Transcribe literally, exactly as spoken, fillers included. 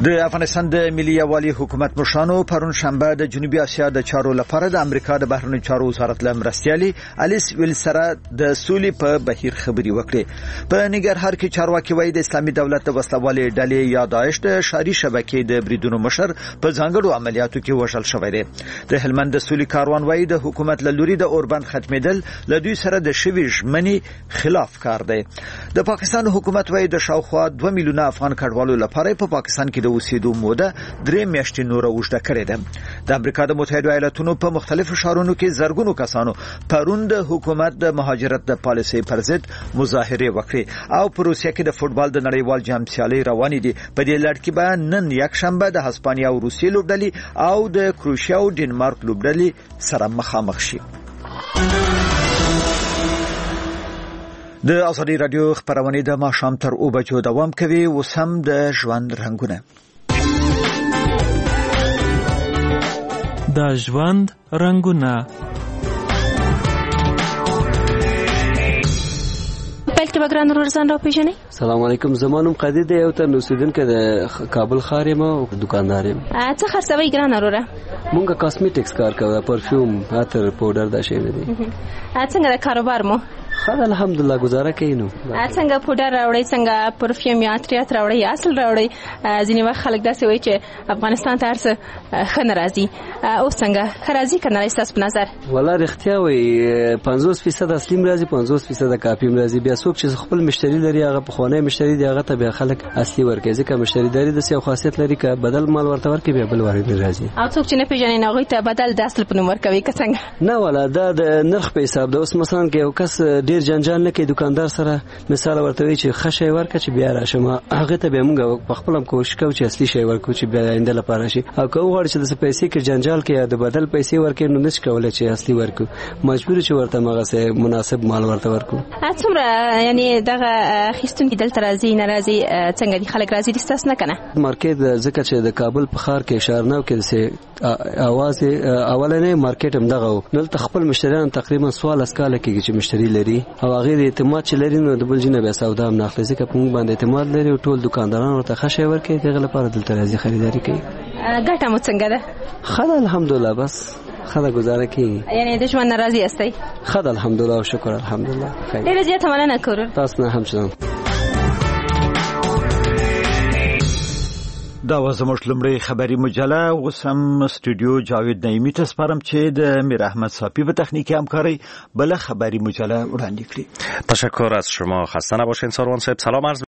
د افغانستان د ملي یووالي حکومت مشرانو پرون شنبه د جنوبي اسیا د چارو لپاره د امریکا د بهرنیو چارو وزارت له مرستیالي الیس ویل سره د سولې په بهیر خبري وکړي. په ننګرهار کې چارواکي وایي د اسلامي دولت د وسلوالې ډلې یا داعش د شاري شبکې د بریدونو مشر په ځانګړو عملیاتو کې وژل شوی دی. د هلمند د سولې کاروان وایي د حکومت له لوري د اوربند ختمېدل له دوی سره د شوي ژمنې خلاف کار دی. د پاکستان حکومت وایي د شاوخوا دوه میلیونه افغان کډوالو لپاره په پاکستان کې د اوسېدو موده درې میاشتې نوره اوږده کړې ده. د امریکا د متحده ایالاتونو په مختلفو ښارونو کې زرګونو کسانو پرون د حکومت د مهاجرت د پالیسۍ پر ضد مظاهرې وکړې او په روسیه کې د فوټبال د نړیوال جام سیالۍ روانې دي. په دې لړ کې به نن یکشنبه د هسپانیا او روسیې لوبډلې او د کروشیا او ډنمارک لوبډلې سره مخامخ شي. د ازادي رادیو خبرونه د ماښام تر اوه بجو دوام کوي. اوس هم د ژوند رنګونه. د ژوند رنګونه بلکې بګران ورزان را پیژنې. السلام علیکم. زمانم قدید یو تر اوسیدونکو د کابل ښار یم او دکاندار یم. څه خرڅوي ګران وروره؟ مونږه کاسمیټکس کار کوو، پرفیوم، عطر، پاوډر دا شی دي. څنګه د کاروبار مو؟ خدای الحمدلله گزاره کوي. نو څنګه پوډر راوړی، څنګه پرفیوم یا عطریات راوړی، اصل راوړی؟ ځینې وخت خلک داسې وایي چې افغانستان ته هر څه ښه نه راځي. اوس څنګه ښه راځي که نه ستاسو په نظر؟ والله رښتیا وایي پنځوس فیصد اصلي راځي، پنځوس فیصد کاپي راځي. بیا څوک چې خپل مشتری لري هغه پخوانی مشتری دی، هغه ته بیا خلک اصلي ورکوي. ځکه مشتری داري د څه خاصیت لري که بدل مال ورته ورکوي بیا بل ورته راځي. او څوک چې نه پیژني هغوی ته بدل د اصل په نوم ورکوي که څنګه؟ نه والله دا د نرخ په حساب ده. اوس مثلا که یو کس ډیر جنجال نه کوي دکاندار سره، مثال ورته وی چې ښه شی ورکړه چې بیا راشم، هغه ته به موږ په خپل کوشش کوو چې اصلي شی ورکړو چې بیا آینده لپاره شي. او که وغواړي چې د پیسې کې جنجال کې یا د بدل پیسې ورکړي نو نشي کولای چې اصلي ورکړو، مجبور چې ورته مغه سه مناسب مال ورته ورکړو. څومره یعنی دغه خستونکي دلته راځي ناراضي څنګه دي خلک راځي دستاس نه کنه؟ مارکیټ ځکه چې د کابل په ښار کې شارنو کې سه اواز اولنې مارکیټ هم دغه نو خپل مشتریان تقریبا سوال اسکاله کې چې مشتری لري او هغه اعتماد چې لري نو د بل جنه به سودا هم ناخلي. ځکه په موږ باندې اعتماد لري او ټول دکانداران ورته ښه شی ورکوي، دغه لپاره دلته راځي خریداري کوي. ګټه مو څنګه ده؟ خدای الحمدلله بس خدای گزاره کوي. یعنی د ژوند ناراضي استي؟ خدای الحمدلله او شکر الحمدلله. خیر. ډیره زیاته مننه کوم. تاسو نه همچنان. دا و زموږ لومړی خبری مجله. اوس هم استودیو جاوید نعیمی ته سپارم چې د میر احمد صافی به تکنیکی همکاری بله خبری مجله وړاندې کړي. تشکر از شما. خسته نباشین ساروان صاحب. سلام عرض